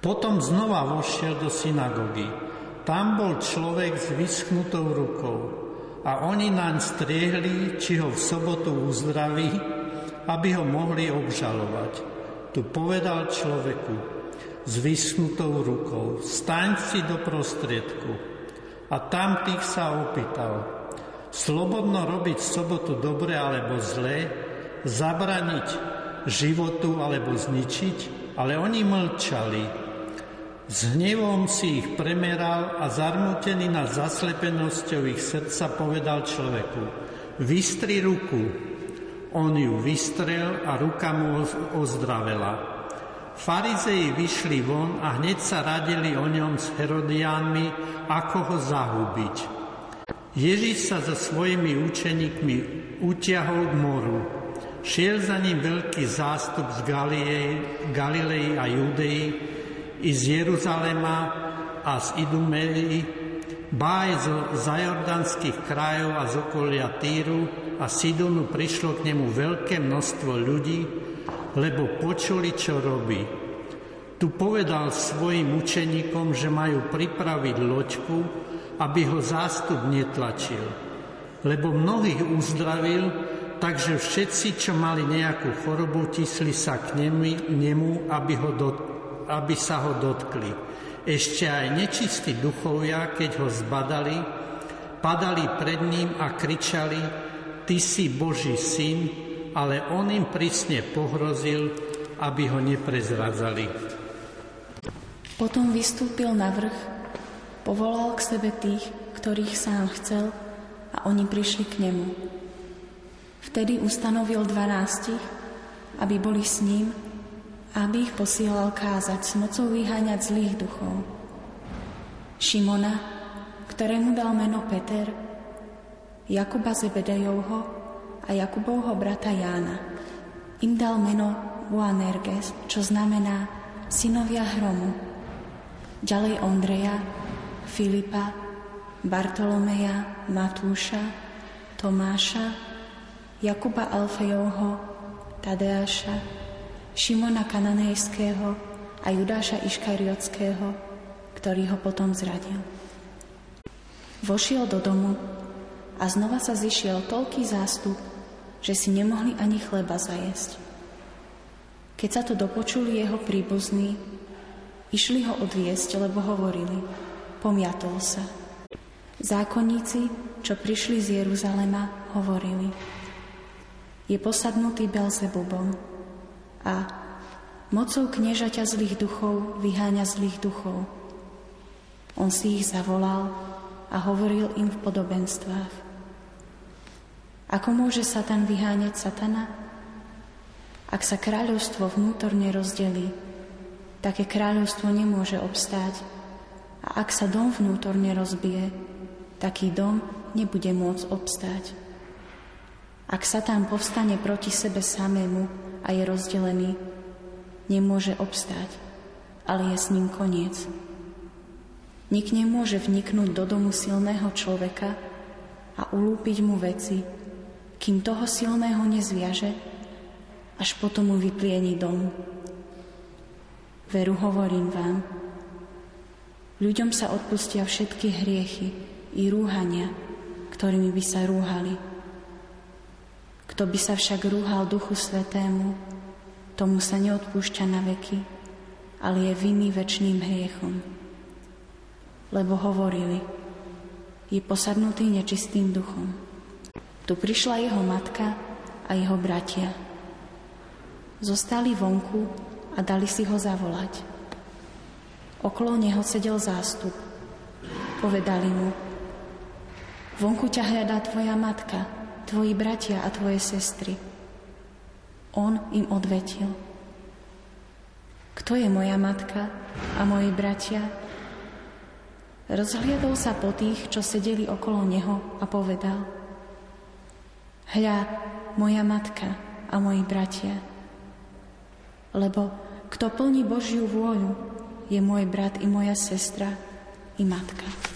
Potom znova vošiel do synagógy. Tam bol človek s vyschnutou rukou a oni naň striehli, či ho v sobotu uzdraví, aby ho mohli obžalovať. Tu povedal človeku s vyschnutou rukou: staň si do prostriedku. A tam tých sa opýtal: slobodno robiť v sobotu dobre alebo zlé, zabraniť životu alebo zničiť? Ale oni mlčali. S hnevom si ich premeral a zarmútený nad zaslepenosťou ich srdca povedal človeku: vystri ruku. On ju vystrel a ruka mu ozdravela. Farizei vyšli von a hneď sa radili o ňom s Herodiánmi, ako ho zahubiť. Ježiš sa so svojimi učeníkmi utiahol k moru. Šiel za ním veľký zástup z Galilei a Judei, i z Jeruzalema a z Idumei, ba aj zo zajordanských krajov a z okolia Týru a Sidonu prišlo k nemu veľké množstvo ľudí, lebo počuli, čo robí. Tu povedal svojim učeníkom, že majú pripraviť loďku, aby ho zástup netlačil. Lebo mnohých uzdravil, takže všetci, čo mali nejakú chorobu, tisli sa k nemu, aby sa ho dotkli. Ešte aj nečistí duchovia, keď ho zbadali, padali pred ním a kričali: ty si Boží syn, ale on im prísne pohrozil, aby ho neprezradzali. Potom vystúpil na vrch, povolal k sebe tých, ktorých sám chcel, a oni prišli k nemu. Vtedy ustanovil 12, aby boli s ním, aby ich posielal kázať s mocou vyháňať zlých duchov. Šimona, ktorému dal meno Peter, Jakuba Zebedejovho a Jakubovho brata Jána. Im dal meno Boanerges, čo znamená synovia hromu. Ďalej Ondreja, Filipa, Bartolomeja, Matúša, Tomáša, Jakuba Alfejovho, Tadeáša, Šimona Kananejského a Judáša Iškariotského, ktorý ho potom zradil. Vošiel do domu a znova sa zišiel toľký zástup, že si nemohli ani chleba zajesť. Keď sa to dopočuli jeho príbuzní, išli ho odviesť, lebo hovorili: pomiatol sa. Zákonníci, čo prišli z Jeruzalema, hovorili: je posadnutý Belzebubom a mocou kniežaťa zlých duchov vyháňa zlých duchov. On si ich zavolal a hovoril im v podobenstvách. Ako môže Satan vyháňať Satana? Ak sa kráľovstvo vnútorne rozdelí, také kráľovstvo nemôže obstáť. A ak sa dom vnútorne rozbije, taký dom nebude môcť obstáť. Ak Satan povstane proti sebe samému a je rozdelený, nemôže obstáť, ale je s ním koniec. Nik nemôže vniknúť do domu silného človeka a ulúpiť mu veci, kým toho silného nezviaže, až potom mu vyplieni dom. Veru hovorím vám, ľuďom sa odpustia všetky hriechy i rúhania, ktorými by sa rúhali. Kto by sa však rúhal Duchu Svätému, tomu sa neodpúšťa na veky, ale je vinný večným hriechom. Lebo hovorili: je posadnutý nečistým duchom. Tu prišla jeho matka a jeho bratia. Zostali vonku a dali si ho zavolať. Okolo neho sedel zástup. Povedali mu: vonku ťa hľadá tvoja matka, tvoji bratia a tvoje sestry. On im odvetil: kto je moja matka a moji bratia? Rozhliadol sa po tých, čo sedeli okolo neho, a povedal: hľa, moja matka a moji bratia. Lebo kto plní Božiu vôľu, je môj brat i moja sestra i matka.